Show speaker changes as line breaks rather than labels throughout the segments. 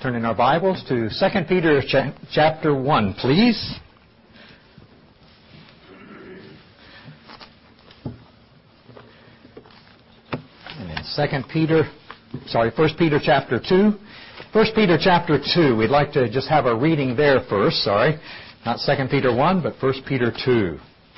turn in our Bibles to 2 Peter chapter 1, please. And in 1 Peter chapter 2. 1 Peter chapter 2, we'd like to just have a reading there first, Not 2 Peter 1, but 1 Peter 2.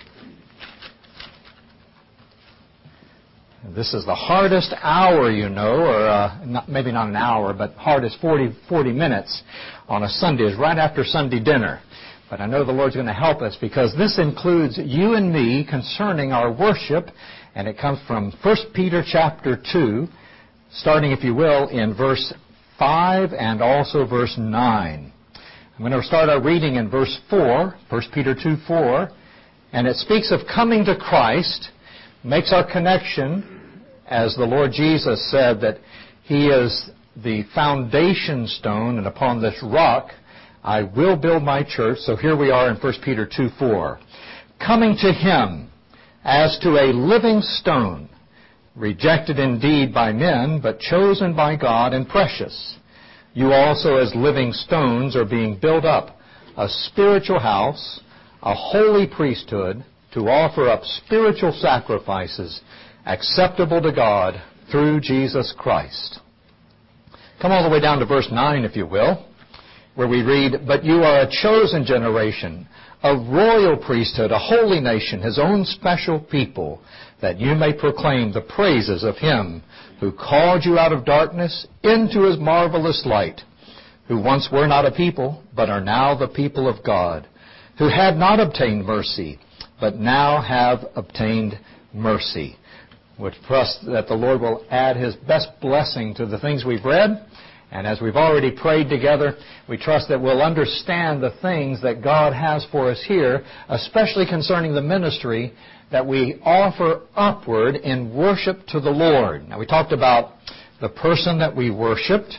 This is the hardest hour, maybe not an hour, but hardest 40 minutes on a Sunday, is right after Sunday dinner. But I know the Lord's going to help us because this includes you and me concerning our worship, and it comes from 1 Peter chapter 2, starting, if you will, in verse 5 and also verse 9. I'm going to start our reading in verse 4, 1 Peter 2:4, and it speaks of coming to Christ, makes our connection, as the Lord Jesus said, that He is the foundation stone, and upon this rock I will build my church. So here we are in 1 Peter 2:4. Coming to Him as to a living stone, rejected indeed by men, but chosen by God and precious. You also as living stones are being built up, a spiritual house, a holy priesthood, to offer up spiritual sacrifices acceptable to God through Jesus Christ. Come all the way down to verse 9, if you will, where we read, But you are a chosen generation, a royal priesthood, a holy nation, His own special people, that you may proclaim the praises of Him who called you out of darkness into His marvelous light, who once were not a people, but are now the people of God, who had not obtained mercy, but now have obtained mercy. We trust that the Lord will add His best blessing to the things we've read. And as we've already prayed together, we trust that we'll understand the things that God has for us here, especially concerning the ministry that we offer upward in worship to the Lord. Now, we talked about the person that we worshiped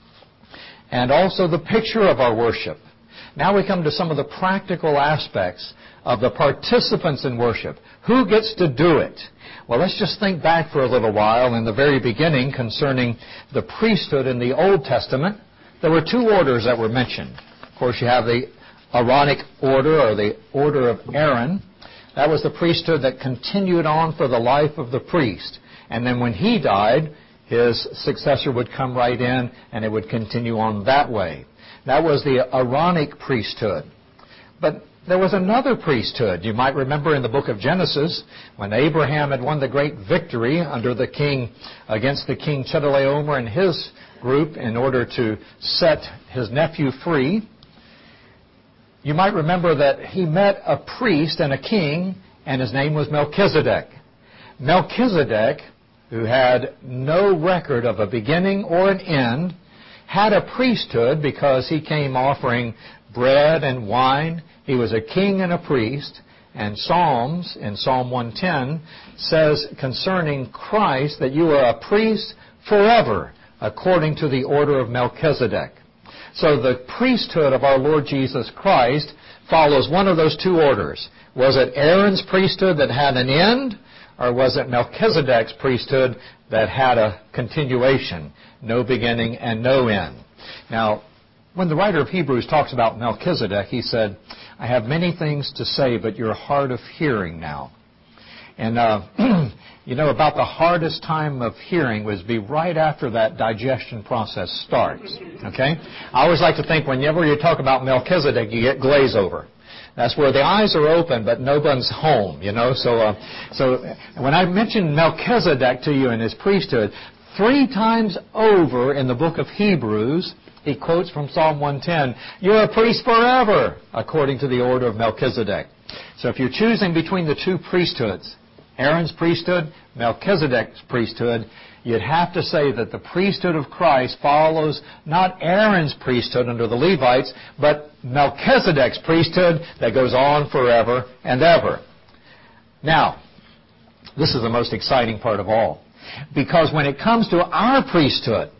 and also the picture of our worship. Now we come to some of the practical aspects of the participants in worship. Who gets to do it? Well, let's just think back for a little while in the very beginning concerning the priesthood in the Old Testament. There were two orders that were mentioned. Of course, you have the Aaronic order, or the order of Aaron. That was the priesthood that continued on for the life of the priest. And then when he died, his successor would come right in, and it would continue on that way. That was the Aaronic priesthood. But there was another priesthood. You might remember in the book of Genesis, when Abraham had won the great victory under the king, against the king Chedorlaomer and his group in order to set his nephew free. You might remember that he met a priest and a king, and his name was Melchizedek. Melchizedek, who had no record of a beginning or an end, had a priesthood because he came offering bread and wine. He was a king and a priest. And Psalms, in Psalm 110, says concerning Christ that you are a priest forever, according to the order of Melchizedek. So the priesthood of our Lord Jesus Christ follows one of those two orders. Was it Aaron's priesthood that had an end, or was it Melchizedek's priesthood that had a continuation, no beginning and no end? Now, when the writer of Hebrews talks about Melchizedek, he said, I have many things to say, but you're hard of hearing now. And, about the hardest time of hearing would be right after that digestion process starts. Okay? I always like to think whenever you talk about Melchizedek, you get glaze over. That's where the eyes are open, but no one's home, So when I mentioned Melchizedek to you in his priesthood, 3 times over in the book of Hebrews, he quotes from Psalm 110, you're a priest forever, according to the order of Melchizedek. So if you're choosing between the two priesthoods, Aaron's priesthood, Melchizedek's priesthood, you'd have to say that the priesthood of Christ follows not Aaron's priesthood under the Levites, but Melchizedek's priesthood that goes on forever and ever. Now, this is the most exciting part of all. Because when it comes to our priesthood,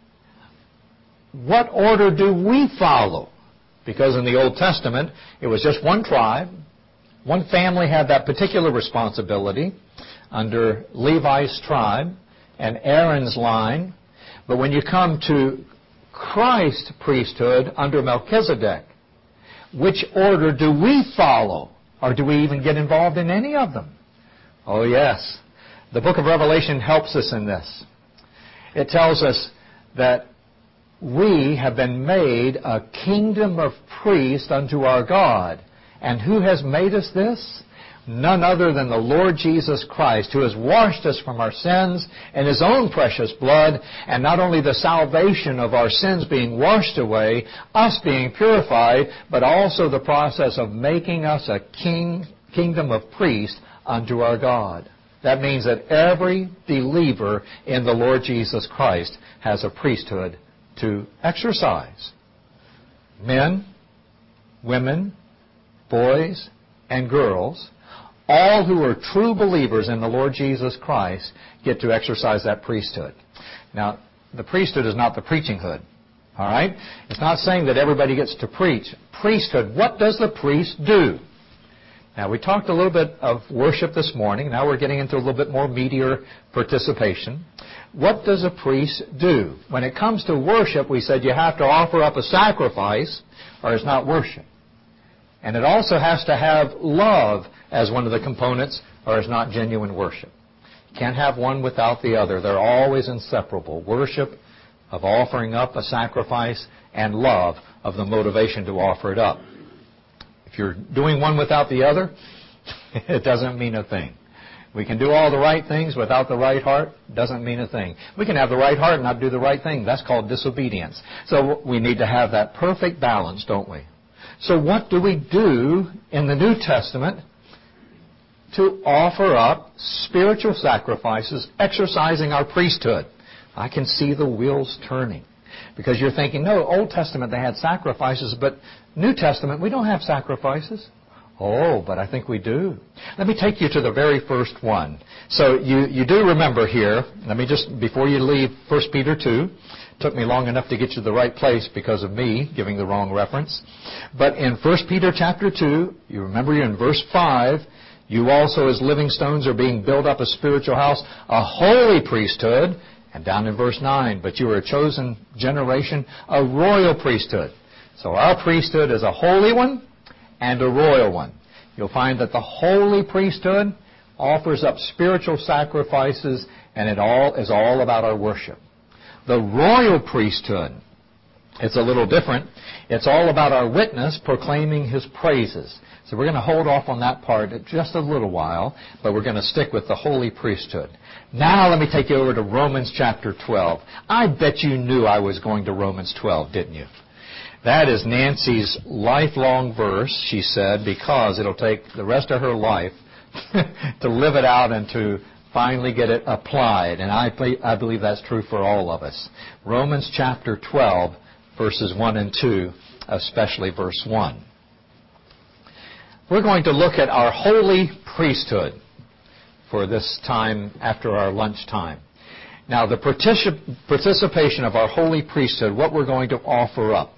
what order do we follow? Because in the Old Testament, it was just one tribe. One family had that particular responsibility under Levi's tribe and Aaron's line. But when you come to Christ's priesthood under Melchizedek. Which order do we follow? Or do we even get involved in any of them? Oh, yes. The book of Revelation helps us in this. It tells us that we have been made a kingdom of priests unto our God. And who has made us this? None other than the Lord Jesus Christ, who has washed us from our sins in His own precious blood, and not only the salvation of our sins being washed away, us being purified, but also the process of making us a kingdom of priests unto our God. That means that every believer in the Lord Jesus Christ has a priesthood to exercise. Men, women, boys, and girls, all who are true believers in the Lord Jesus Christ get to exercise that priesthood. Now, the priesthood is not the preaching hood. All right? It's not saying that everybody gets to preach. Priesthood, what does the priest do? Now, we talked a little bit of worship this morning. Now we're getting into a little bit more meatier participation. What does a priest do? When it comes to worship, we said you have to offer up a sacrifice or it's not worship. And it also has to have love as one of the components or it's not genuine worship. You can't have one without the other. They're always inseparable. Worship of offering up a sacrifice and love of the motivation to offer it up. If you're doing one without the other, it doesn't mean a thing. We can do all the right things without the right heart. Doesn't mean a thing. We can have the right heart and not do the right thing. That's called disobedience. So we need to have that perfect balance, don't we? So what do we do in the New Testament to offer up spiritual sacrifices, exercising our priesthood? I can see the wheels turning. Because you're thinking, no, Old Testament they had sacrifices, but New Testament we don't have sacrifices. Oh, but I think we do. Let me take you to the very first one. So you do remember here, let me just, before you leave 1 Peter 2, took me long enough to get you to the right place because of me giving the wrong reference. But in 1 Peter chapter 2, you remember you're in verse 5, you also as living stones are being built up a spiritual house, a holy priesthood, and down in verse 9, but you are a chosen generation, a royal priesthood. So our priesthood is a holy one and a royal one. You'll find that the holy priesthood offers up spiritual sacrifices, and it all is all about our worship. The royal priesthood, it's a little different. It's all about our witness proclaiming His praises. So we're going to hold off on that part just a little while, but we're going to stick with the holy priesthood. Now let me take you over to Romans chapter 12. I bet you knew I was going to Romans 12, didn't you? That is Nancy's lifelong verse, she said, because it'll take the rest of her life to live it out and to finally get it applied. And I believe that's true for all of us. Romans chapter 12, verses 1 and 2, especially verse 1. We're going to look at our holy priesthood for this time after our lunch time. Now, the participation of our holy priesthood, what we're going to offer up.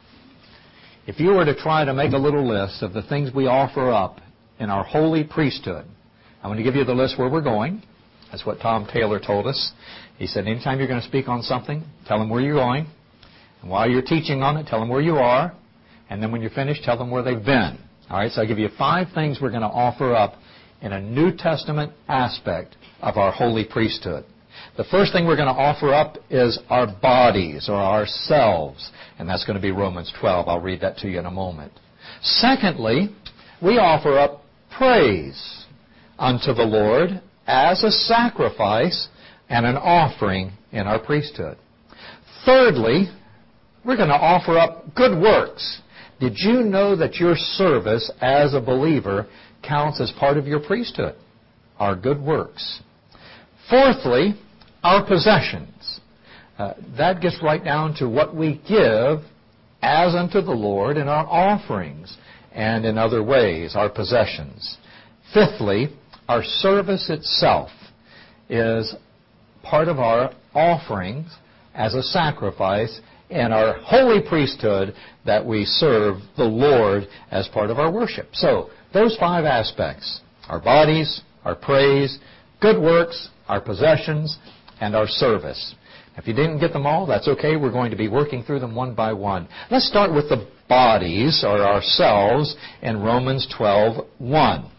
If you were to try to make a little list of the things we offer up in our holy priesthood, I'm going to give you the list where we're going. That's what Tom Taylor told us. He said, anytime you're going to speak on something, tell them where you're going. And while you're teaching on it, tell them where you are. And then when you're finished, tell them where they've been. All right, so I'll give you 5 things we're going to offer up in a New Testament aspect of our holy priesthood. The first thing we're going to offer up is our bodies or ourselves. And that's going to be Romans 12. I'll read that to you in a moment. Secondly, we offer up praise unto the Lord as a sacrifice and an offering in our priesthood. Thirdly, we're going to offer up good works. Did you know that your service as a believer counts as part of your priesthood? Our good works. Fourthly, our possessions. That gets right down to what we give as unto the Lord in our offerings and in other ways, our possessions. Fifthly, our service itself is part of our offerings as a sacrifice in our holy priesthood that we serve the Lord as part of our worship. So, those 5 aspects, our bodies, our praise, good works, our possessions, and our service. If you didn't get them all, that's okay. We're going to be working through them one by one. Let's start with the bodies, or ourselves, in Romans 12:1.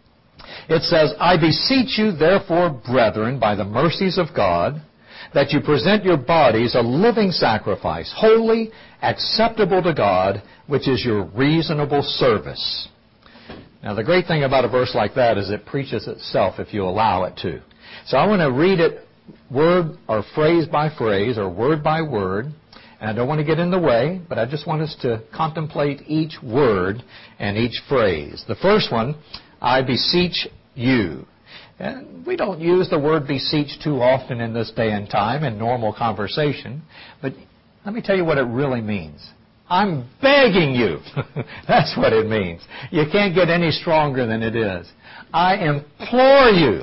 It says, I beseech you, therefore, brethren, by the mercies of God, that you present your bodies a living sacrifice, holy, acceptable to God, which is your reasonable service. Now, the great thing about a verse like that is it preaches itself if you allow it to. So I want to read it word or phrase by phrase or word by word. And I don't want to get in the way, but I just want us to contemplate each word and each phrase. The first one, I beseech you. And we don't use the word beseech too often in this day and time in normal conversation. But let me tell you what it really means. I'm begging you. That's what it means. You can't get any stronger than it is. I implore you.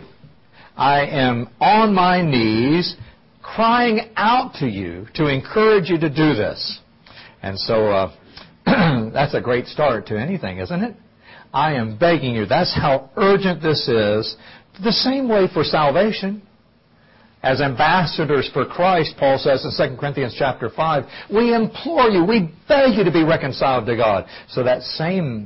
I am on my knees crying out to you to encourage you to do this. And so that's a great start to anything, isn't it? I am begging you. That's how urgent this is. The same way for salvation. As ambassadors for Christ, Paul says in 2 Corinthians chapter 5, we implore you, we beg you to be reconciled to God. So that same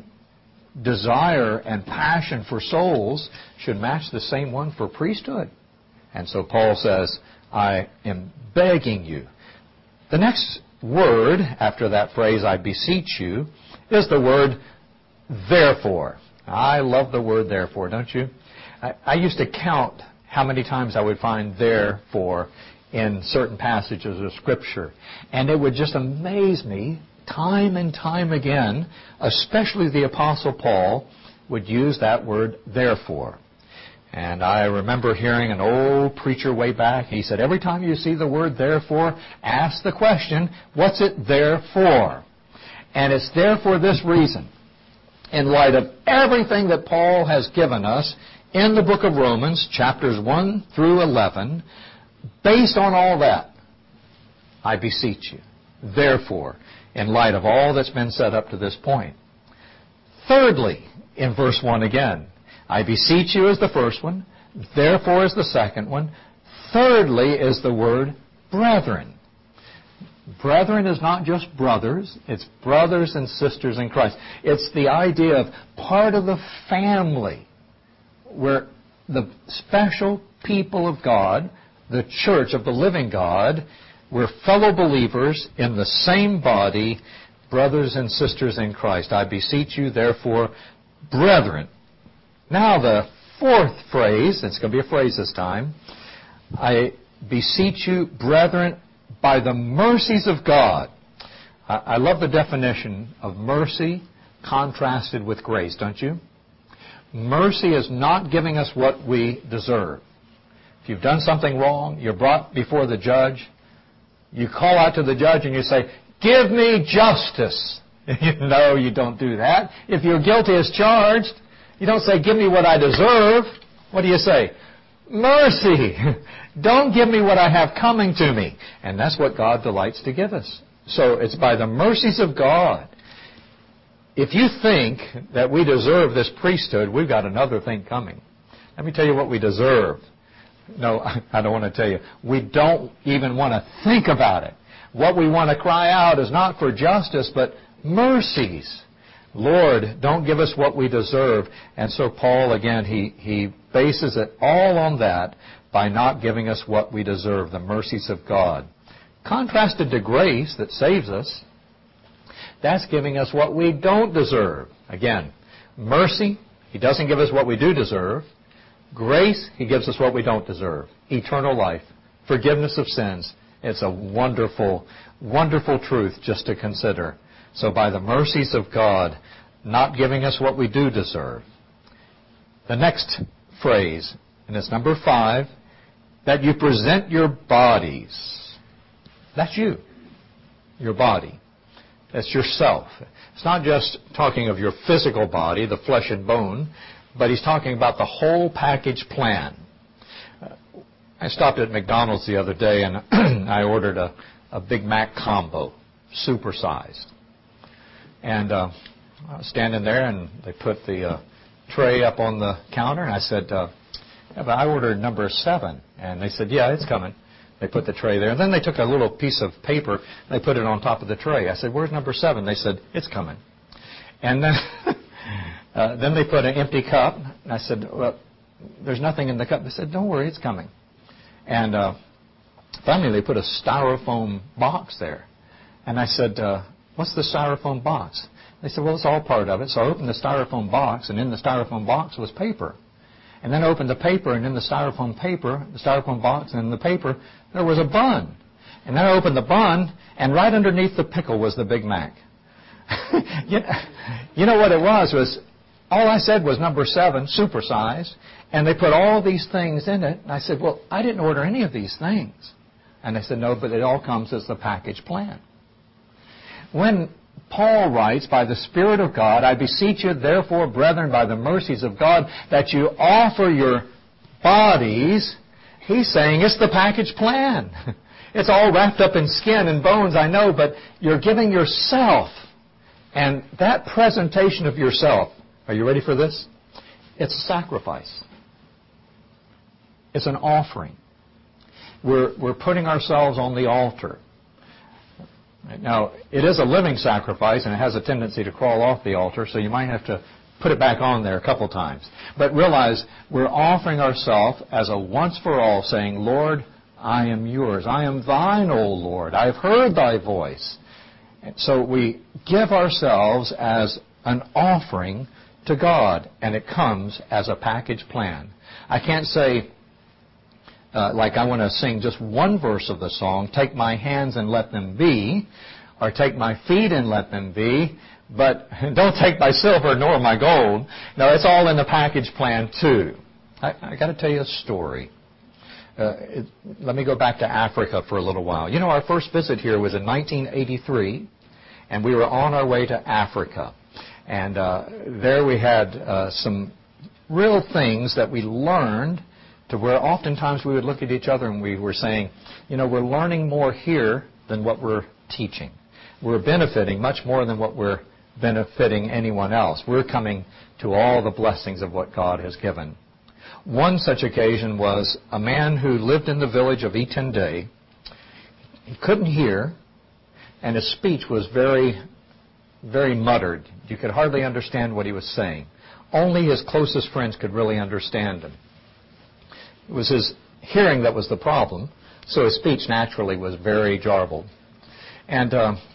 desire and passion for souls should match the same one for priesthood. And so Paul says, I am begging you. The next word after that phrase, I beseech you, is the word therefore. I love the word therefore, don't you? I used to count how many times I would find therefore in certain passages of Scripture. And it would just amaze me time and time again, especially the Apostle Paul would use that word therefore. And I remember hearing an old preacher way back. He said, every time you see the word therefore, ask the question, what's it there for? And it's there for this reason. In light of everything that Paul has given us in the book of Romans, chapters 1 through 11, based on all that, I beseech you, therefore, in light of all that's been said up to this point. Thirdly, in verse 1 again, I beseech you is the first one, therefore is the second one. Thirdly is the word brethren. Brethren is not just brothers, it's brothers and sisters in Christ. It's the idea of part of the family. Where the special people of God, the church of the living God, we're fellow believers in the same body, brothers and sisters in Christ. I beseech you, therefore, brethren. Now the fourth phrase, it's going to be a phrase this time, I beseech you, brethren, by the mercies of God. I love the definition of mercy contrasted with grace, don't you? Mercy is not giving us what we deserve. If you've done something wrong, you're brought before the judge, you call out to the judge and you say, give me justice. No, you don't do that. If you're guilty as charged, you don't say, give me what I deserve. What do you say? Mercy. Don't give me what I have coming to me. And that's what God delights to give us. So it's by the mercies of God. If you think that we deserve this priesthood, we've got another thing coming. Let me tell you what we deserve. No, I don't want to tell you. We don't even want to think about it. What we want to cry out is not for justice, but mercies. Lord, don't give us what we deserve. And so Paul, again, he bases it all on that by not giving us what we deserve, the mercies of God. Contrasted to grace that saves us, that's giving us what we don't deserve. Again, mercy, He doesn't give us what we do deserve. Grace, He gives us what we don't deserve. Eternal life, forgiveness of sins. It's a wonderful, wonderful truth just to consider. So by the mercies of God, not giving us what we do deserve. The next phrase, and it's number 5, that you present your bodies. That's you, your body. That's yourself. It's not just talking of your physical body, the flesh and bone, but he's talking about the whole package plan. I stopped at McDonald's the other day and I ordered a Big Mac combo, supersized. And I was standing there and they put the tray up on the counter and I said, yeah, but I ordered number 7. And they said, yeah, it's coming. They put the tray there. And then they took a little piece of paper and they put it on top of the tray. I said, where's number 7? They said, it's coming. And then, then they put an empty cup. And I said, well, there's nothing in the cup. They said, don't worry, it's coming. And finally they put a styrofoam box there. And I said, what's the styrofoam box? They said, well, it's all part of it. So I opened the styrofoam box, and in the styrofoam box was paper. And then I opened the paper, and in the styrofoam box, and in the paper, there was a bun. And then I opened the bun, and right underneath the pickle was the Big Mac. You know what it was all I said was number 7, supersize, and they put all these things in it. And I said, well, I didn't order any of these things. And they said, no, but it all comes as the package plan. When Paul writes, by the Spirit of God, I beseech you, therefore, brethren, by the mercies of God, that you offer your bodies, he's saying it's the package plan. It's all wrapped up in skin and bones, I know, but you're giving yourself. And that presentation of yourself, are you ready for this? It's a sacrifice. It's an offering. We're putting ourselves on the altar. Now, it is a living sacrifice, and it has a tendency to crawl off the altar, so you might have to put it back on there a couple times. But realize we're offering ourselves as a once-for-all, saying, Lord, I am yours. I am thine, O Lord. I have heard thy voice. And so we give ourselves as an offering to God, and it comes as a package plan. I can't say, like I want to sing just one verse of the song, take my hands and let them be, or take my feet and let them be, but don't take my silver nor my gold. No, it's all in the package plan too. I got to tell you a story. Let me go back to Africa for a little while. You know, our first visit here was in 1983, and we were on our way to Africa. And there we had some real things that we learned, to where oftentimes we would look at each other and we were saying, you know, we're learning more here than what we're teaching. We're benefiting much more than what we're benefiting anyone else. We're coming to all the blessings of what God has given. One such occasion was a man who lived in the village of Itende. He couldn't hear, and his speech was very, very muttered. You could hardly understand what he was saying. Only his closest friends could really understand him. It was his hearing that was the problem, so his speech naturally was very jarbled. And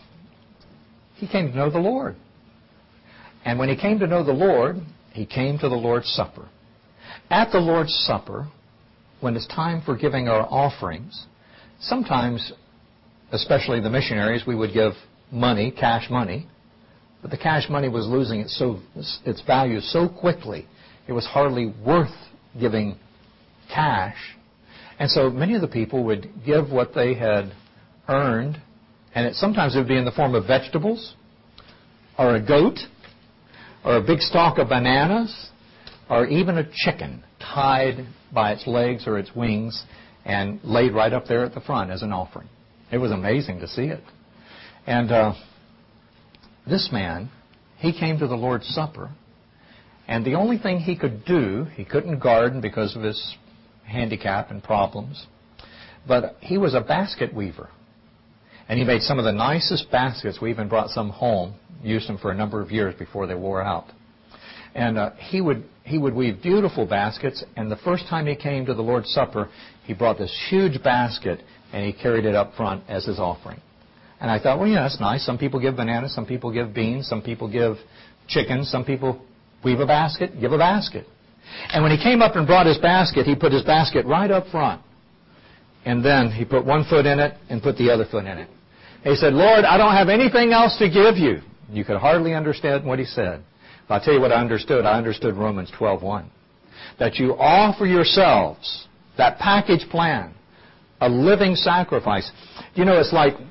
he came to know the Lord. And when he came to know the Lord, he came to the Lord's Supper. At the Lord's Supper, when it's time for giving our offerings, sometimes, especially the missionaries, we would give money, cash money, but the cash money was losing its value so quickly, it was hardly worth giving cash. And so many of the people would give what they had earned, and sometimes it would be in the form of vegetables, or a goat, or a big stalk of bananas, or even a chicken tied by its legs or its wings and laid right up there at the front as an offering. It was amazing to see it. And this man, he came to the Lord's Supper, and the only thing he could do, he couldn't garden because of his handicap and problems, but he was a basket weaver. And he made some of the nicest baskets. We even brought some home, used them for a number of years before they wore out. And he would weave beautiful baskets, and the first time he came to the Lord's Supper, he brought this huge basket, and he carried it up front as his offering. And I thought, well, yeah, that's nice. Some people give bananas, some people give beans, some people give chicken, some people weave a basket, give a basket. And when he came up and brought his basket, he put his basket right up front. And then he put one foot in it and put the other foot in it. He said, Lord, I don't have anything else to give you. You could hardly understand what he said. But I'll tell you what I understood. I understood Romans 12:1. That you offer yourselves, that package plan, a living sacrifice. You know, it's like,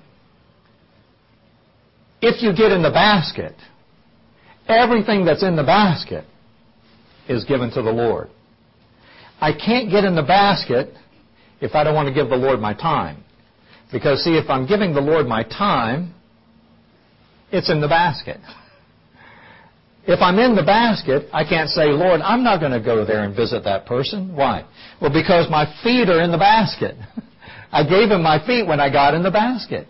if you get in the basket, everything that's in the basket is given to the Lord. I can't get in the basket if I don't want to give the Lord my time. Because, see, if I'm giving the Lord my time, it's in the basket. If I'm in the basket, I can't say, Lord, I'm not going to go there and visit that person. Why? Well, because my feet are in the basket. I gave him my feet when I got in the basket.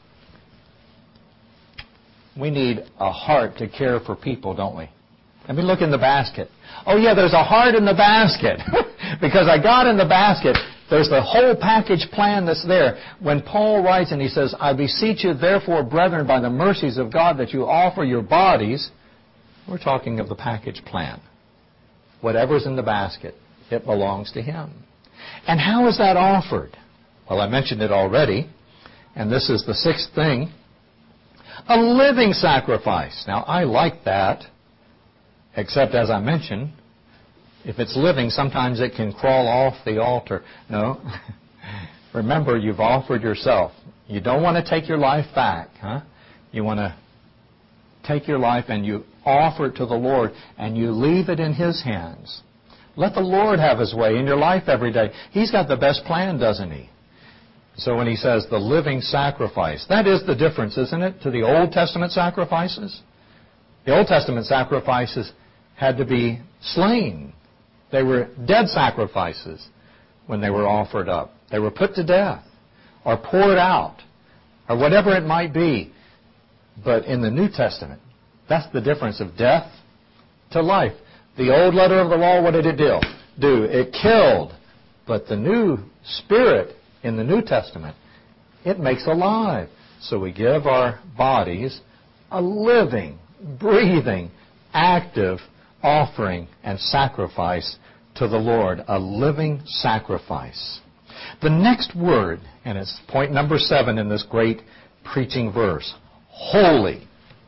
We need a heart to care for people, don't we? Let me look in the basket. Oh yeah, there's a heart in the basket. Because I got in the basket, there's the whole package plan that's there. When Paul writes and he says, I beseech you therefore, brethren, by the mercies of God, that you offer your bodies, we're talking of the package plan. Whatever's in the basket, it belongs to Him. And how is that offered? Well, I mentioned it already, and this is the sixth thing. A living sacrifice. Now, I like that, except as I mentioned, if it's living, sometimes it can crawl off the altar. No. Remember, you've offered yourself. You don't want to take your life back, huh? You want to take your life and you offer it to the Lord and you leave it in His hands. Let the Lord have His way in your life every day. He's got the best plan, doesn't He? So when He says the living sacrifice, that is the difference, isn't it, to the Old Testament sacrifices? The Old Testament sacrifices had to be slain. They were dead sacrifices when they were offered up. They were put to death or poured out or whatever it might be. But in the New Testament, that's the difference of death to life. The old letter of the law, what did it do? It killed. But the new Spirit in the New Testament, it makes alive. So we give our bodies a living, breathing, active offering and sacrifice to the Lord. A living sacrifice. The next word, and it's point number 7 in this great preaching verse, holy.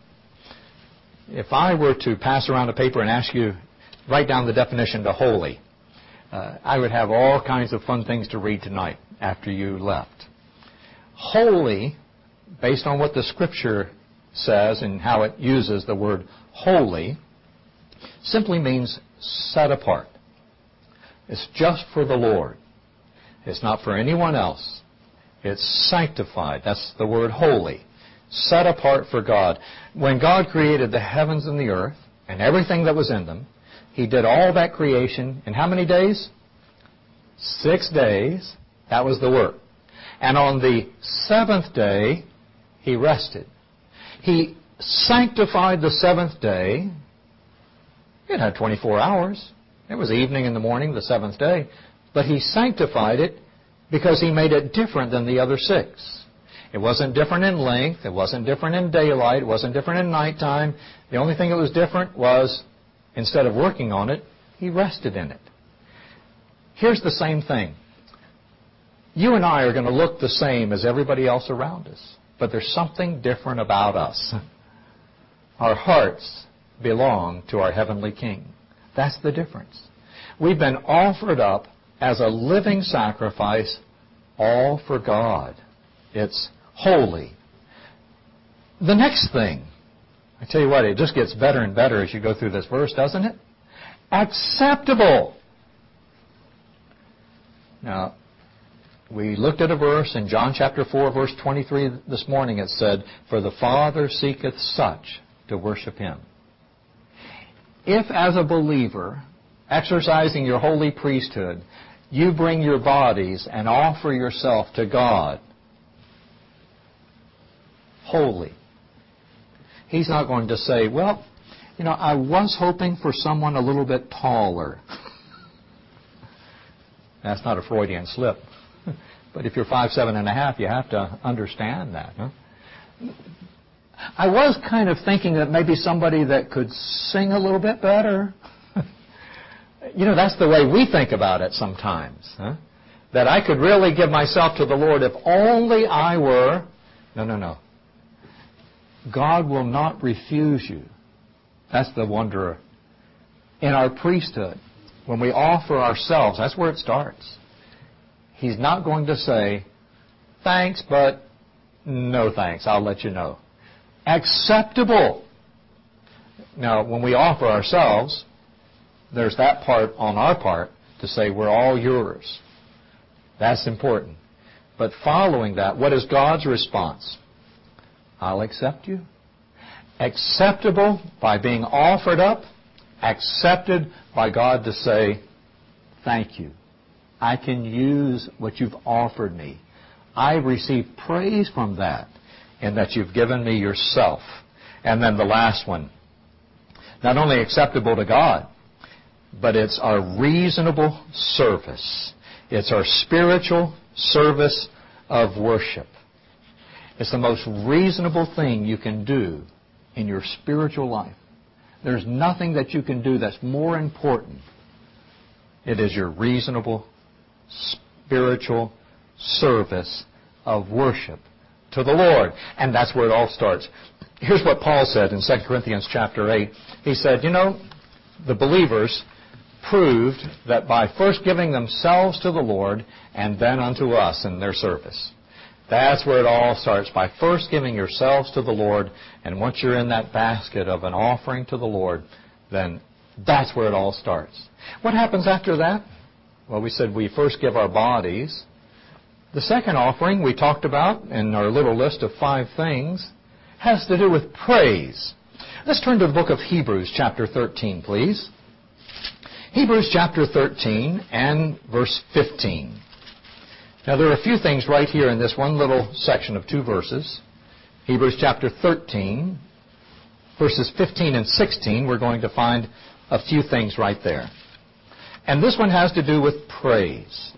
If I were to pass around a paper and ask you, write down the definition to holy, I would have all kinds of fun things to read tonight after you left. Holy, based on what the Scripture says and how it uses the word holy, simply means set apart. It's just for the Lord. It's not for anyone else. It's sanctified. That's the word holy. Set apart for God. When God created the heavens and the earth and everything that was in them, He did all that creation in how many days? 6 days. That was the work. And on the 7th day, He rested. He sanctified the 7th day. It had 24 hours. It was evening and the morning, the 7th day. But He sanctified it because He made it different than the other 6. It wasn't different in length. It wasn't different in daylight. It wasn't different in nighttime. The only thing that was different was, instead of working on it, He rested in it. Here's the same thing. You and I are going to look the same as everybody else around us. But there's something different about us. Our hearts belong to our heavenly King. That's the difference. We've been offered up as a living sacrifice, all for God. It's holy. The next thing, I tell you what, it just gets better and better as you go through this verse, doesn't it? Acceptable. Now, we looked at a verse in John chapter 4, verse 23 this morning. It said, "For the Father seeketh such to worship Him." If as a believer, exercising your holy priesthood, you bring your bodies and offer yourself to God holy, He's not going to say, well, I was hoping for someone a little bit taller. That's not a Freudian slip. But if you're 5'7½", you have to understand that. Huh? I was kind of thinking that maybe somebody that could sing a little bit better. That's the way we think about it sometimes. Huh? That I could really give myself to the Lord if only I were... No. God will not refuse you. That's the wonder in our priesthood. When we offer ourselves, that's where it starts. He's not going to say, thanks, but no thanks, I'll let you know. Acceptable. Now, when we offer ourselves, there's that part on our part to say we're all yours. That's important. But following that, what is God's response? I'll accept you. Acceptable by being offered up. Accepted by God to say, thank you. I can use what you've offered me. I receive praise from that, in that you've given me yourself. And then the last one, not only acceptable to God, but it's our reasonable service. It's our spiritual service of worship. It's the most reasonable thing you can do in your spiritual life. There's nothing that you can do that's more important. It is your reasonable spiritual service of worship to the Lord. And that's where it all starts. Here's what Paul said in 2 Corinthians chapter 8. He said, the believers proved that by first giving themselves to the Lord and then unto us in their service. That's where it all starts, by first giving yourselves to the Lord, and once you're in that basket of an offering to the Lord, then that's where it all starts. What happens after that? Well, we said we first give our bodies. The second offering we talked about in our little list of 5 things has to do with praise. Let's turn to the book of Hebrews chapter 13, please. Hebrews chapter 13 and verse 15. Now, there are a few things right here in this one little section of 2 verses. Hebrews chapter 13, verses 15 and 16, we're going to find a few things right there. And this one has to do with praise.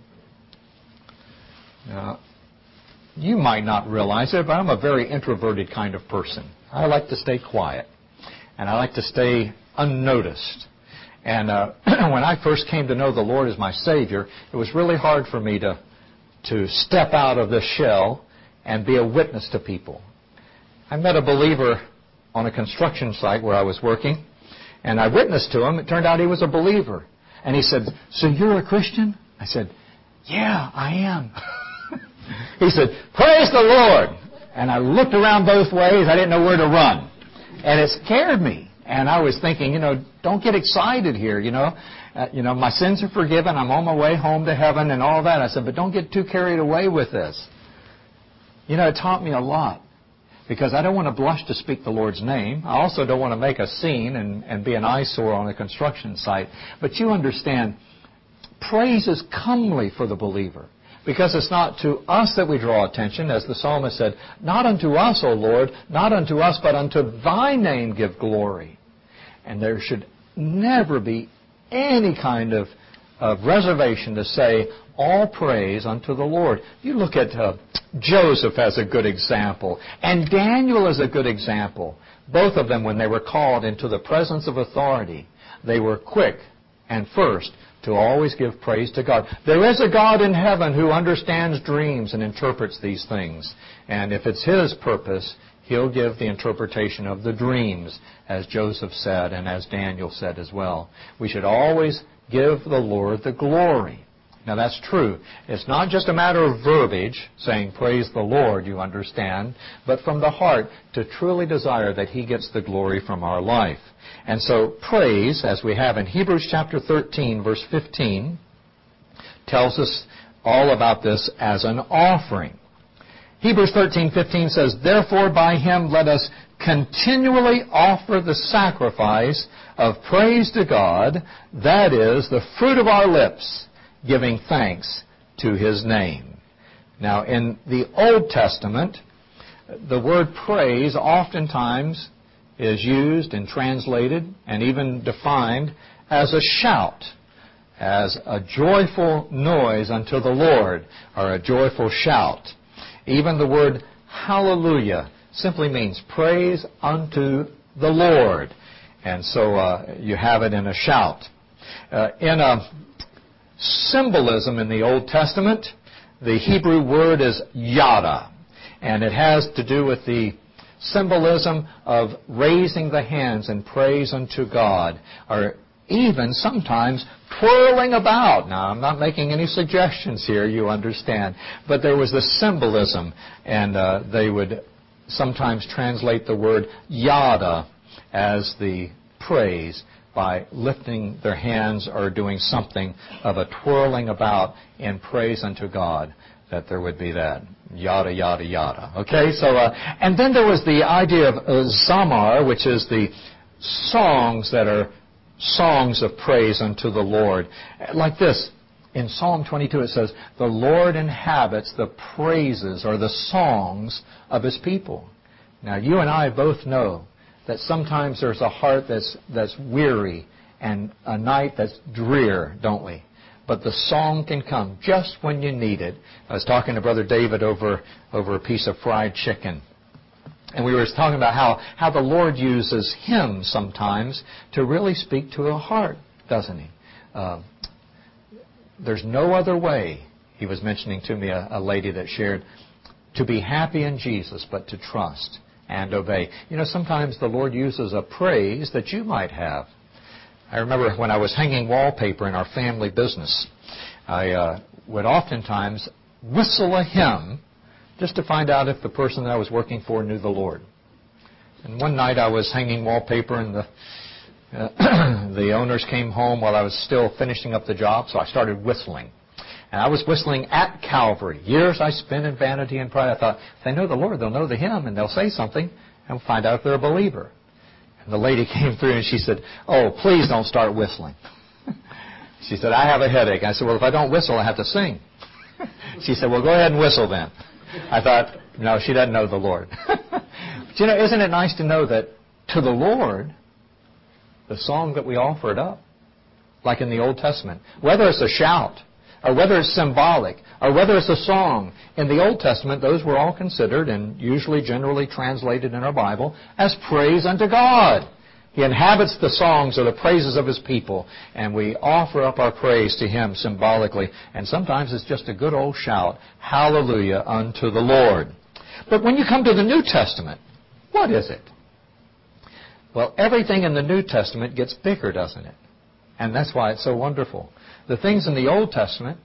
Now, you might not realize it, but I'm a very introverted kind of person. I like to stay quiet, and I like to stay unnoticed. And when I first came to know the Lord as my Savior, it was really hard for me to step out of this shell and be a witness to people. I met a believer on a construction site where I was working, and I witnessed to him. It turned out he was a believer. And he said, "So you're a Christian?" I said, "Yeah, I am." He said, "Praise the Lord." And I looked around both ways. I didn't know where to run. And it scared me. And I was thinking, don't get excited here, my sins are forgiven. I'm on my way home to heaven and all that. I said, but don't get too carried away with this. It taught me a lot, because I don't want to blush to speak the Lord's name. I also don't want to make a scene and be an eyesore on a construction site. But you understand, praise is comely for the believer, because it's not to us that we draw attention, as the psalmist said, "Not unto us, O Lord, not unto us, but unto Thy name give glory." And there should never be any kind of reservation to say, all praise unto the Lord. You look at Joseph as a good example, and Daniel as a good example. Both of them, when they were called into the presence of authority, they were quick and first to always give praise to God. There is a God in heaven who understands dreams and interprets these things. And if it's His purpose, He'll give the interpretation of the dreams, as Joseph said and as Daniel said as well. We should always give the Lord the glory. Now, that's true. It's not just a matter of verbiage, saying praise the Lord, you understand, but from the heart to truly desire that He gets the glory from our life. And so praise, as we have in Hebrews chapter 13, verse 15, tells us all about this as an offering. Hebrews 13:15 says, "Therefore by Him let us continually offer the sacrifice of praise to God, that is, the fruit of our lips, giving thanks to His name." Now, in the Old Testament, the word praise oftentimes is used and translated and even defined as a shout, as a joyful noise unto the Lord, or a joyful shout. Even the word hallelujah simply means praise unto the Lord. And so you have it in a shout. In a symbolism in the Old Testament, the Hebrew word is yada, and it has to do with the symbolism of raising the hands in praise unto God, or even sometimes twirling about. Now, I'm not making any suggestions here, you understand, but there was the symbolism, and they would sometimes translate the word yada as the praise by lifting their hands or doing something of a twirling about in praise unto God, that there would be that yada, yada, yada. Okay, so, and then there was the idea of zamar, which is the songs that are songs of praise unto the Lord. Like this, in Psalm 22 it says, the Lord inhabits the praises or the songs of His people. Now you and I both know that sometimes there's a heart that's weary and a night that's drear, don't we? But the song can come just when you need it. I was talking to Brother David over a piece of fried chicken. And we were talking about how the Lord uses hymns sometimes to really speak to a heart, doesn't He? There's no other way, he was mentioning to me a lady that shared, to be happy in Jesus, but to trust and obey. You know, sometimes the Lord uses a praise that you might have. I remember when I was hanging wallpaper in our family business, I would oftentimes whistle a hymn just to find out if the person that I was working for knew the Lord. And one night I was hanging wallpaper and the owners came home while I was still finishing up the job, so I started whistling. And I was whistling at Calvary. Years I spent in vanity and pride. I thought, if they know the Lord, they'll know the hymn and they'll say something and we'll find out if they're a believer. And the lady came through and she said, oh, please don't start whistling. She said, I have a headache. I said, well, if I don't whistle, I have to sing. She said, well, go ahead and whistle then. I thought, no, she doesn't know the Lord. But you know, isn't it nice to know that to the Lord, the song that we offered up, like in the Old Testament, whether it's a shout, or whether it's symbolic, or whether it's a song, in the Old Testament, those were all considered and usually generally translated in our Bible as praise unto God. He inhabits the songs or the praises of His people, and we offer up our praise to Him symbolically. And sometimes it's just a good old shout, hallelujah unto the Lord. But when you come to the New Testament, what is it? Well, everything in the New Testament gets bigger, doesn't it? And that's why it's so wonderful. The things in the Old Testament,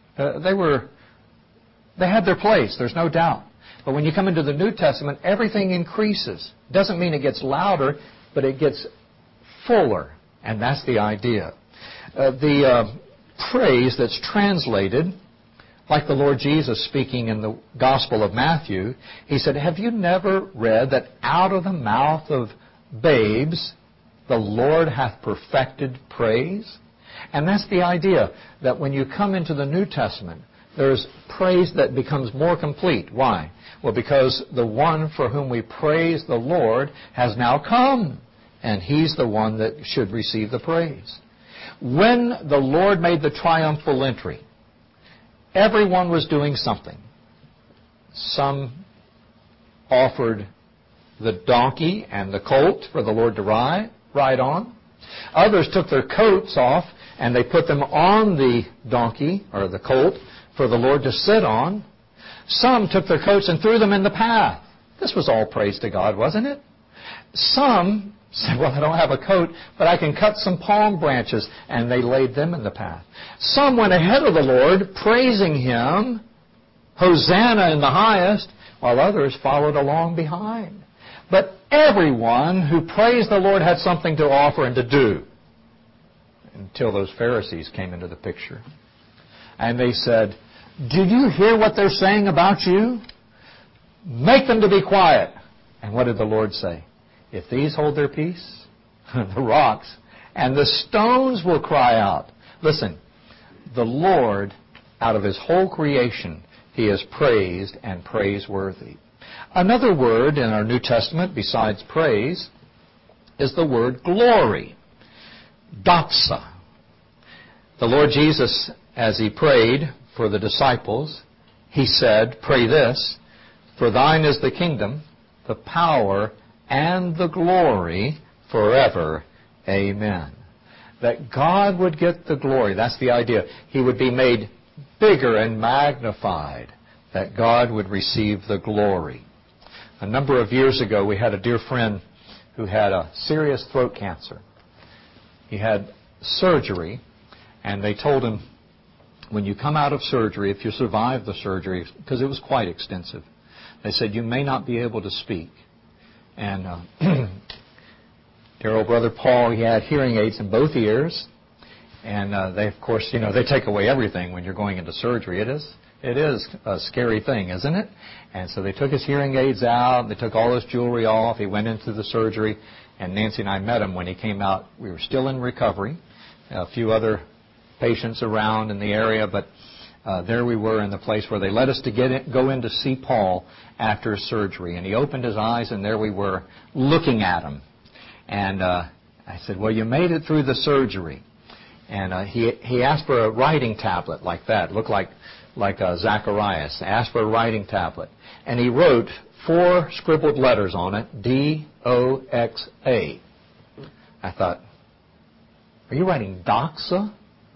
they had their place, there's no doubt. But when you come into the New Testament, everything increases. Doesn't mean it gets louder, but it gets fuller. And that's the idea. The praise that's translated, like the Lord Jesus speaking in the Gospel of Matthew, He said, have you never read that out of the mouth of babes the Lord hath perfected praise? And that's the idea, that when you come into the New Testament, there's praise that becomes more complete. Why? Well, because the one for whom we praise the Lord has now come, and He's the one that should receive the praise. When the Lord made the triumphal entry, everyone was doing something. Some offered the donkey and the colt for the Lord to ride on. Others took their coats off and they put them on the donkey or the colt for the Lord to sit on. Some took their coats and threw them in the path. This was all praise to God, wasn't it? Some said, well, I don't have a coat, but I can cut some palm branches, and they laid them in the path. Some went ahead of the Lord, praising Him, Hosanna in the highest, while others followed along behind. But everyone who praised the Lord had something to offer and to do, until those Pharisees came into the picture. And they said, did you hear what they're saying about you? Make them to be quiet. And what did the Lord say? If these hold their peace, the rocks and the stones will cry out. Listen, the Lord, out of His whole creation, He is praised and praiseworthy. Another word in our New Testament besides praise is the word glory. Doxa. The Lord Jesus, as He prayed for the disciples, He said, pray this, for thine is the kingdom, the power, and the glory forever. Amen. That God would get the glory. That's the idea. He would be made bigger and magnified. That God would receive the glory. A number of years ago, we had a dear friend who had a serious throat cancer. He had surgery, and they told him, when you come out of surgery, if you survive the surgery, because it was quite extensive, they said you may not be able to speak. And dear old brother Paul, he had hearing aids in both ears, and they, of course, they take away everything when you're going into surgery. It is a scary thing, isn't it? And so they took his hearing aids out, they took all his jewelry off, he went into the surgery, and Nancy and I met him when he came out. We were still in recovery. A few other patients around in the area, but there we were in the place where they let us to go in to see Paul after surgery. And he opened his eyes, and there we were looking at him. And I said, well, you made it through the surgery. And he asked for a writing tablet like that. It looked like Zacharias. Asked for a writing tablet. And he wrote 4 scribbled letters on it, D-O-X-A. I thought, are you writing doxa?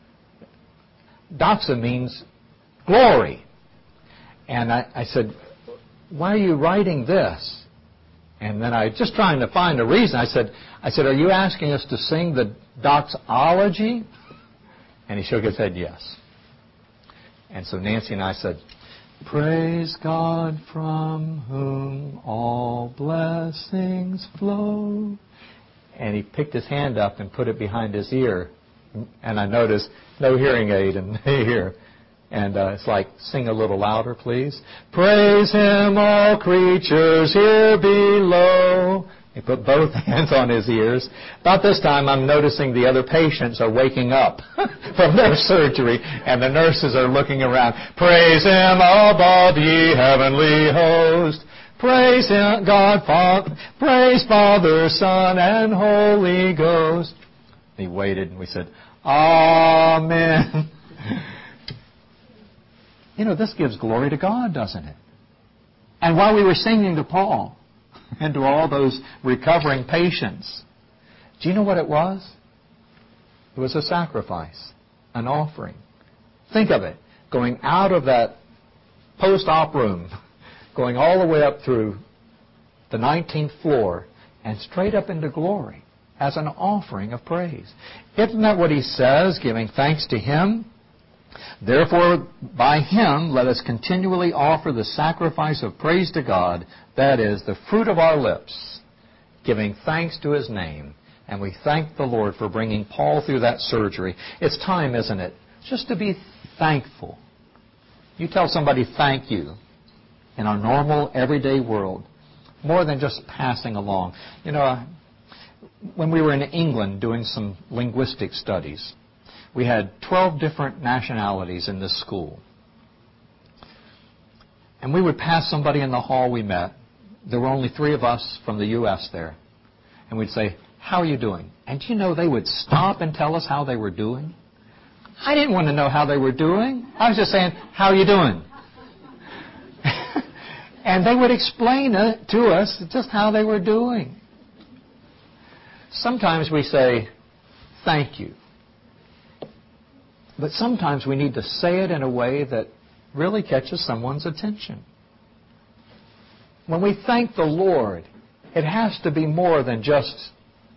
Doxa means glory. And I said, why are you writing this? And then I just trying to find a reason. I said, are you asking us to sing the doxology? And he shook his head, yes. And so Nancy and I said, praise God from whom all blessings flow. And he picked his hand up and put it behind his ear. And I noticed no hearing aid in here. And it's like, sing a little louder, please. Praise Him, all creatures here below. He put both hands on his ears. About this time, I'm noticing the other patients are waking up from their surgery, and the nurses are looking around. Praise Him, above ye heavenly host. Praise Him, God, Father. Praise Father, Son, and Holy Ghost. He waited, and we said, Amen. You know, this gives glory to God, doesn't it? And while we were singing to Paul and to all those recovering patients, do you know what it was? It was a sacrifice, an offering. Think of it, going out of that post-op room, going all the way up through the 19th floor and straight up into glory as an offering of praise. Isn't that what he says, giving thanks to Him? Therefore, by Him, let us continually offer the sacrifice of praise to God, that is, the fruit of our lips, giving thanks to His name. And we thank the Lord for bringing Paul through that surgery. It's time, isn't it, just to be thankful. You tell somebody thank you in our normal, everyday world, more than just passing along. You know, when we were in England doing some linguistic studies, we had 12 different nationalities in this school. And we would pass somebody in the hall we met. There were only 3 of us from the U.S. there. And we'd say, how are you doing? And do you know they would stop and tell us how they were doing? I didn't want to know how they were doing. I was just saying, how are you doing? And they would explain it to us just how they were doing. Sometimes we say, thank you. But sometimes we need to say it in a way that really catches someone's attention. When we thank the Lord, it has to be more than just,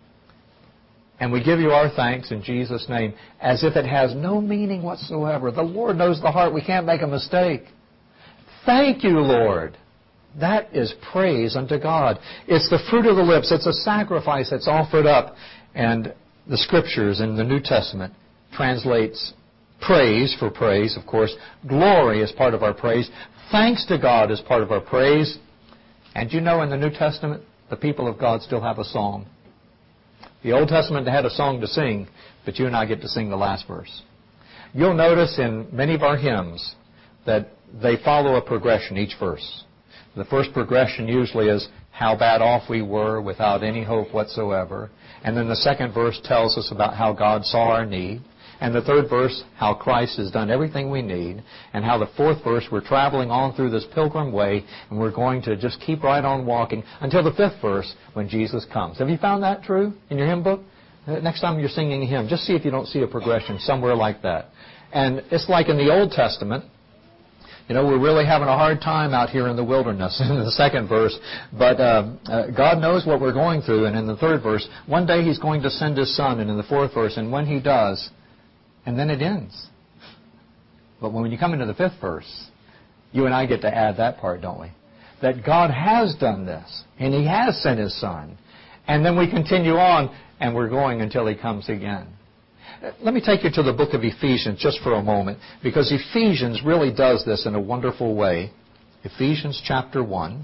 and we give you our thanks in Jesus' name, as if it has no meaning whatsoever. The Lord knows the heart. We can't make a mistake. Thank you, Lord. That is praise unto God. It's the fruit of the lips. It's a sacrifice that's offered up. And the Scriptures in the New Testament translates praise for praise, of course. Glory is part of our praise. Thanks to God is part of our praise. And you know, in the New Testament, the people of God still have a song. The Old Testament, they had a song to sing, but you and I get to sing the last verse. You'll notice in many of our hymns that they follow a progression, each verse. The first progression usually is how bad off we were without any hope whatsoever. And then the second verse tells us about how God saw our need. And the third verse, how Christ has done everything we need. And how the fourth verse, we're traveling on through this pilgrim way, and we're going to just keep right on walking until the fifth verse, when Jesus comes. Have you found that true in your hymn book? Next time you're singing a hymn, just see if you don't see a progression somewhere like that. And it's like in the Old Testament. You know, we're really having a hard time out here in the wilderness in the second verse. But God knows what we're going through. And in the third verse, one day He's going to send His Son. And in the fourth verse, and when He does, and then it ends. But when you come into the fifth verse, you and I get to add that part, don't we? That God has done this. And He has sent His Son. And then we continue on, and we're going until He comes again. Let me take you to the book of Ephesians just for a moment, because Ephesians really does this in a wonderful way. Ephesians chapter 1.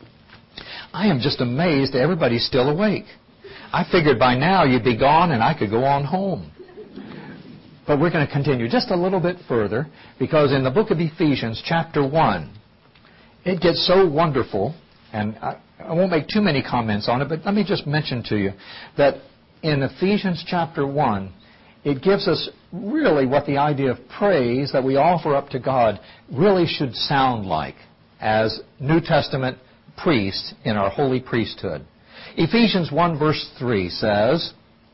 I am just amazed everybody's still awake. I figured by now you'd be gone and I could go on home. But we're going to continue just a little bit further, because in the book of Ephesians, chapter 1, it gets so wonderful, and I won't make too many comments on it, but let me just mention to you that in Ephesians chapter 1, it gives us really what the idea of praise that we offer up to God really should sound like as New Testament priests in our holy priesthood. Ephesians 1 verse 3 says,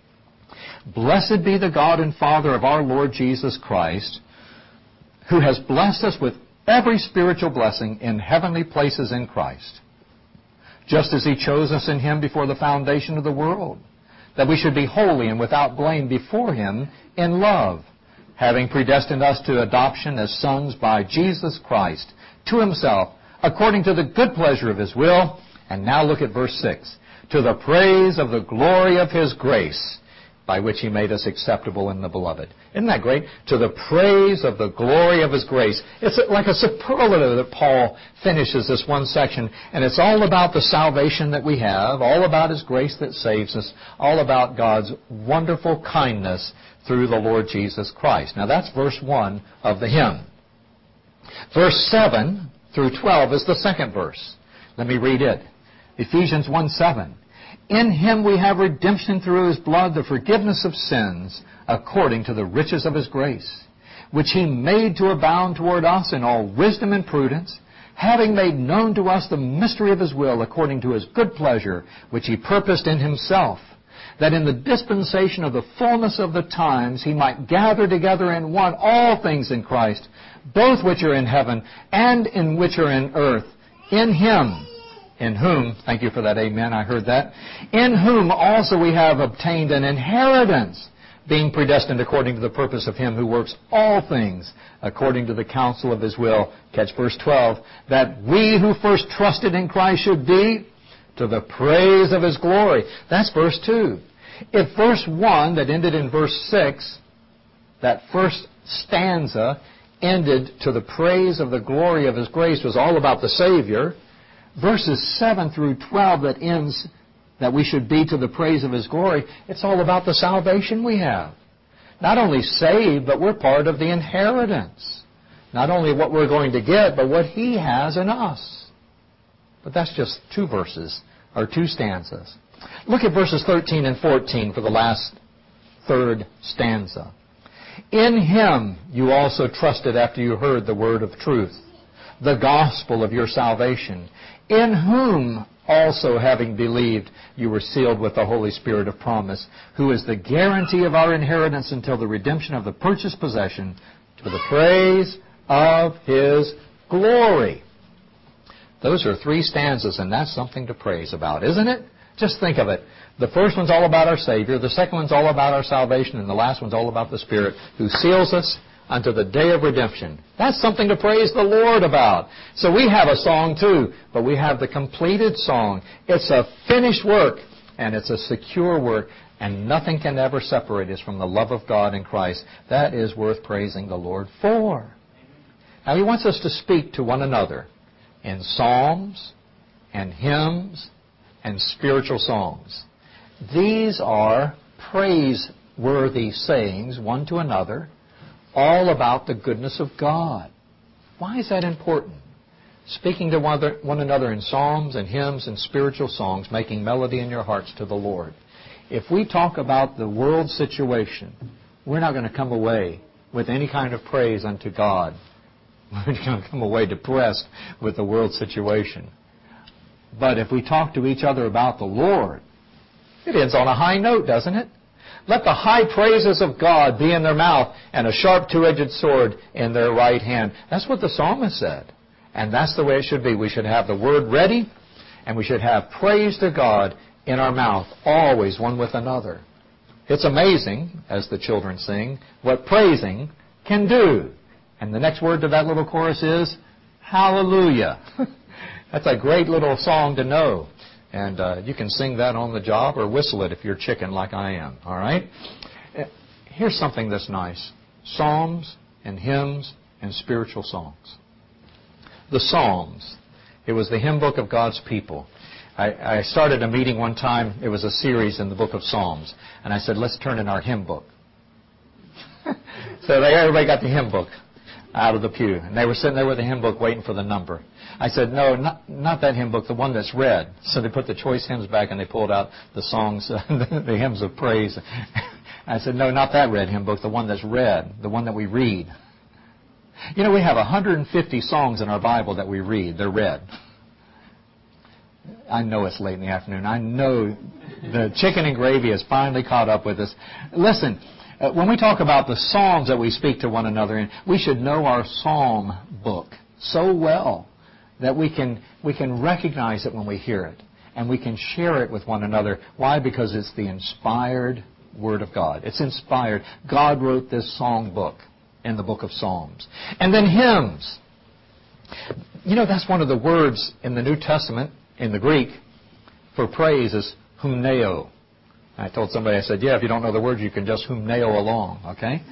"Blessed be the God and Father of our Lord Jesus Christ, who has blessed us with every spiritual blessing in heavenly places in Christ, just as He chose us in Him before the foundation of the world, that we should be holy and without blame before Him in love, having predestined us to adoption as sons by Jesus Christ to Himself, according to the good pleasure of His will." And now look at verse 6. "To the praise of the glory of His grace, by which He made us acceptable in the Beloved." Isn't that great? To the praise of the glory of His grace. It's like a superlative that Paul finishes this one section, and it's all about the salvation that we have, all about His grace that saves us, all about God's wonderful kindness through the Lord Jesus Christ. Now that's verse 1 of the hymn. Verse 7 through 12 is the second verse. Let me read it. Ephesians 1:7. "In Him we have redemption through His blood, the forgiveness of sins, according to the riches of His grace, which He made to abound toward us in all wisdom and prudence, having made known to us the mystery of His will, according to His good pleasure, which He purposed in Himself, that in the dispensation of the fullness of the times He might gather together in one all things in Christ, both which are in heaven and in which are in earth, in Him, in whom," thank you for that amen, I heard that, "in whom also we have obtained an inheritance, being predestined according to the purpose of Him who works all things according to the counsel of His will." Catch verse 12. "That we who first trusted in Christ should be to the praise of His glory." That's verse 2. If verse 1 that ended in verse 6, that first stanza ended to the praise of the glory of His grace, was all about the Savior, verses 7 through 12 that ends that we should be to the praise of His glory, it's all about the salvation we have. Not only saved, but we're part of the inheritance. Not only what we're going to get, but what He has in us. But that's just two verses, or two stanzas. Look at verses 13 and 14 for the last third stanza. "In Him you also trusted after you heard the word of truth, the gospel of your salvation, in whom also having believed you were sealed with the Holy Spirit of promise, who is the guarantee of our inheritance until the redemption of the purchased possession, to the praise of His glory." Those are three stanzas, and that's something to praise about, isn't it? Just think of it. The first one's all about our Savior, the second one's all about our salvation, and the last one's all about the Spirit who seals us unto the day of redemption. That's something to praise the Lord about. So we have a song too, but we have the completed song. It's a finished work, and it's a secure work, and nothing can ever separate us from the love of God in Christ. That is worth praising the Lord for. Now He wants us to speak to one another in psalms and hymns and spiritual songs. These are praiseworthy sayings one to another, all about the goodness of God. Why is that important? Speaking to one another in psalms and hymns and spiritual songs, making melody in your hearts to the Lord. If we talk about the world situation, we're not going to come away with any kind of praise unto God. We're going to come away depressed with the world situation. But if we talk to each other about the Lord, it ends on a high note, doesn't it? Let the high praises of God be in their mouth and a sharp two-edged sword in their right hand. That's what the psalmist said. And that's the way it should be. We should have the word ready, and we should have praise to God in our mouth, always one with another. It's amazing, as the children sing, what praising can do. And the next word to that little chorus is, hallelujah. That's a great little song to know. And you can sing that on the job or whistle it if you're chicken like I am. All right? Here's something that's nice. Psalms and hymns and spiritual songs. The Psalms. It was the hymn book of God's people. I started a meeting one time. It was a series in the book of Psalms. And I said, let's turn in our hymn book. So everybody got the hymn book out of the pew, and they were sitting there with the hymn book waiting for the number. I said, no, not that hymn book, the one that's red. So they put the choice hymns back, and they pulled out the songs, the hymns of praise. I said, no, not that red hymn book, the one that's red, the one that we read. You know, we have 150 songs in our Bible that we read. They're read. I know it's late in the afternoon. I know the chicken and gravy has finally caught up with us. Listen, when we talk about the psalms that we speak to one another in, we should know our psalm book so well that we can recognize it when we hear it, and we can share it with one another. Why? Because it's the inspired Word of God. It's inspired. God wrote this song book in the book of Psalms. And then hymns. You know, that's one of the words in the New Testament, in the Greek, for praise is humneo. I told somebody, I said, yeah, if you don't know the words, you can just humneo along, okay?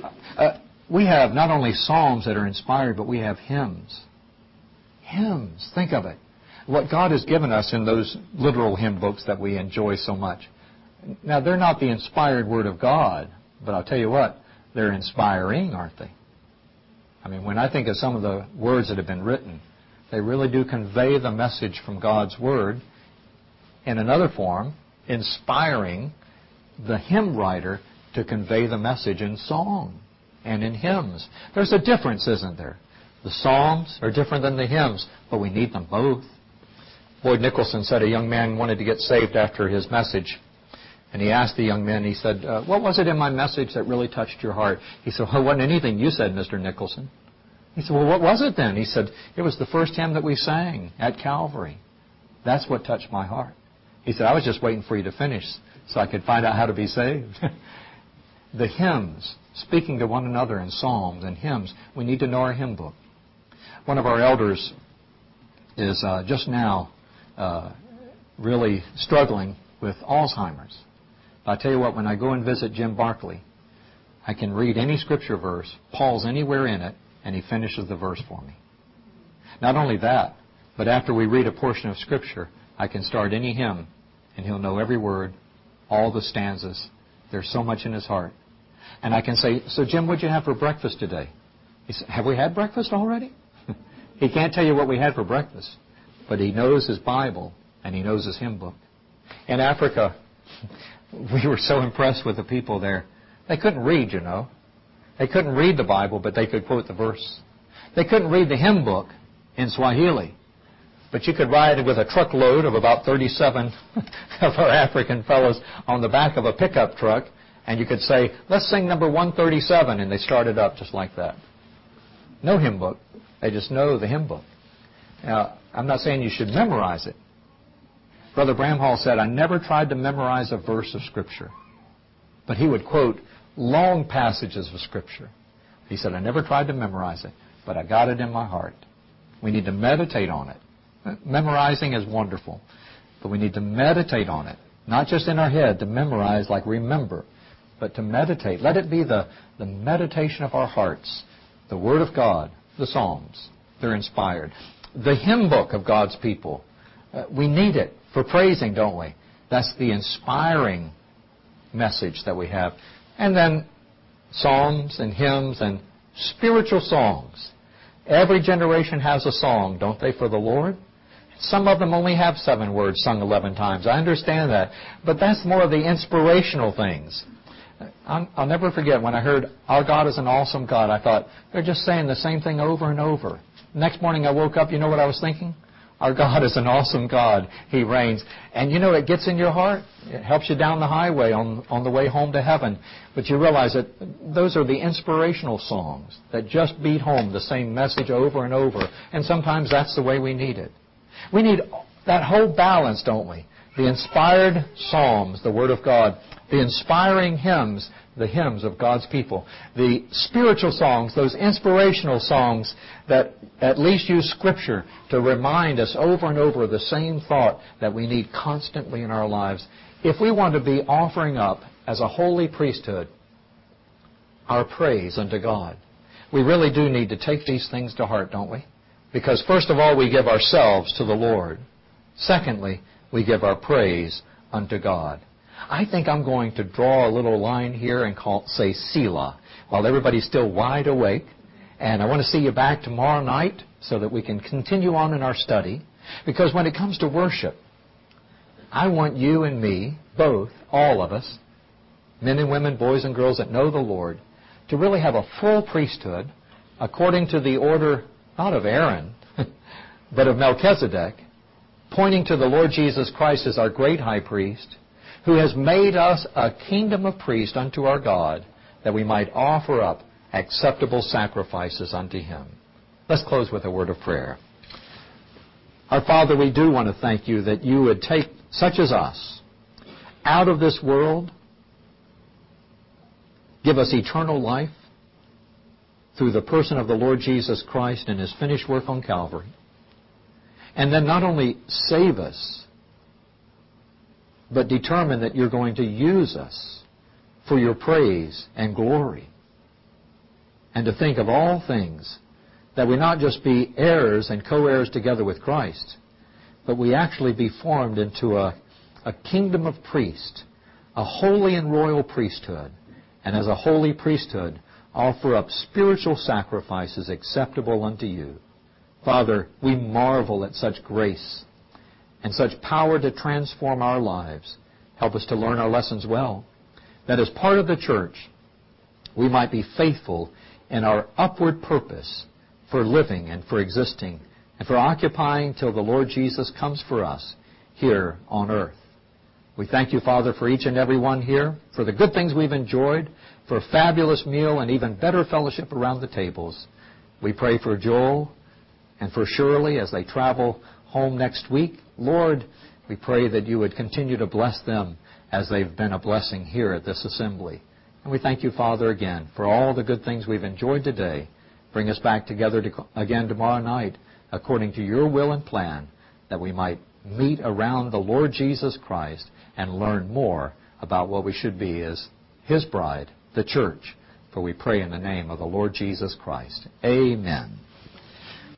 We have not only psalms that are inspired, but we have hymns. Hymns, think of it. What God has given us in those literal hymn books that we enjoy so much. Now, they're not the inspired Word of God, but I'll tell you what, they're inspiring, aren't they? I mean, when I think of some of the words that have been written, they really do convey the message from God's Word in another form, inspiring the hymn writer to convey the message in song and in hymns. There's a difference, isn't there? The psalms are different than the hymns, but we need them both. Boyd Nicholson said a young man wanted to get saved after his message. And he asked the young man, he said, what was it in my message that really touched your heart? He said, well, it wasn't anything you said, Mr. Nicholson. He said, well, what was it then? He said, it was the first hymn that we sang at Calvary. That's what touched my heart. He said, I was just waiting for you to finish so I could find out how to be saved. The hymns, speaking to one another in psalms and hymns, we need to know our hymn book. One of our elders is just now really struggling with Alzheimer's. I tell you what, when I go and visit Jim Barkley, I can read any scripture verse, Paul's anywhere in it, and he finishes the verse for me. Not only that, but after we read a portion of scripture, I can start any hymn, and he'll know every word, all the stanzas. There's so much in his heart. And I can say, so Jim, what'd you have for breakfast today? He said, have we had breakfast already? He can't tell you what we had for breakfast, but he knows his Bible, and he knows his hymn book. In Africa, we were so impressed with the people there. They couldn't read, you know. They couldn't read the Bible, but they could quote the verse. They couldn't read the hymn book in Swahili, but you could ride with a truckload of about 37 of our African fellows on the back of a pickup truck, and you could say, let's sing number 137, and they started up just like that. No hymn book. They just know the hymn book. Now, I'm not saying you should memorize it. Brother Bramhall said, I never tried to memorize a verse of Scripture. But he would quote long passages of Scripture. He said, I never tried to memorize it, but I got it in my heart. We need to meditate on it. Memorizing is wonderful, but we need to meditate on it. Not just in our head to memorize like remember, but to meditate. Let it be the meditation of our hearts. The Word of God, the Psalms, they're inspired. The hymn book of God's people, we need it for praising, don't we? That's the inspiring message that we have. And then psalms and hymns and spiritual songs. Every generation has a song, don't they, for the Lord? Some of them only have 7 words sung 11 times. I understand that. But that's more of the inspirational things. I'll never forget when I heard, our God is an awesome God, I thought, they're just saying the same thing over and over. Next morning I woke up, you know what I was thinking? Our God is an awesome God. He reigns. And you know, it gets in your heart. It helps you down the highway on the way home to heaven. But you realize that those are the inspirational songs that just beat home the same message over and over. And sometimes that's the way we need it. We need that whole balance, don't we? The inspired psalms, the Word of God. The inspiring hymns, the hymns of God's people. The spiritual songs, those inspirational songs that at least use Scripture to remind us over and over the same thought that we need constantly in our lives. If we want to be offering up as a holy priesthood our praise unto God, we really do need to take these things to heart, don't we? Because first of all, we give ourselves to the Lord. Secondly, we give our praise unto God. I think I'm going to draw a little line here and say Selah. while everybody's still wide awake. And I want to see you back tomorrow night so that we can continue on in our study. Because when it comes to worship, I want you and me, both, all of us, men and women, boys and girls that know the Lord, to really have a full priesthood according to the order, not of Aaron, but of Melchizedek, pointing to the Lord Jesus Christ as our great high priest, who has made us a kingdom of priests unto our God, that we might offer up acceptable sacrifices unto Him. Let's close with a word of prayer. Our Father, we do want to thank You that You would take such as us out of this world, give us eternal life through the person of the Lord Jesus Christ and His finished work on Calvary, and then not only save us, but determine that You're going to use us for Your praise and glory. And to think of all things, that we not just be heirs and co-heirs together with Christ, but we actually be formed into a kingdom of priests, a holy and royal priesthood, and as a holy priesthood, offer up spiritual sacrifices acceptable unto You. Father, we marvel at such grace and such power to transform our lives. Help us to learn our lessons well, that as part of the church, we might be faithful in our upward purpose for living and for existing and for occupying till the Lord Jesus comes for us here on earth. We thank You, Father, for each and every one here, for the good things we've enjoyed, for a fabulous meal and even better fellowship around the tables. We pray for Joel and for Shirley as they travel home next week. Lord, we pray that You would continue to bless them as they've been a blessing here at this assembly. And we thank You, Father, again for all the good things we've enjoyed today. Bring us back together again tomorrow night according to Your will and plan, that we might meet around the Lord Jesus Christ and learn more about what we should be as His bride, the church. For we pray in the name of the Lord Jesus Christ. Amen.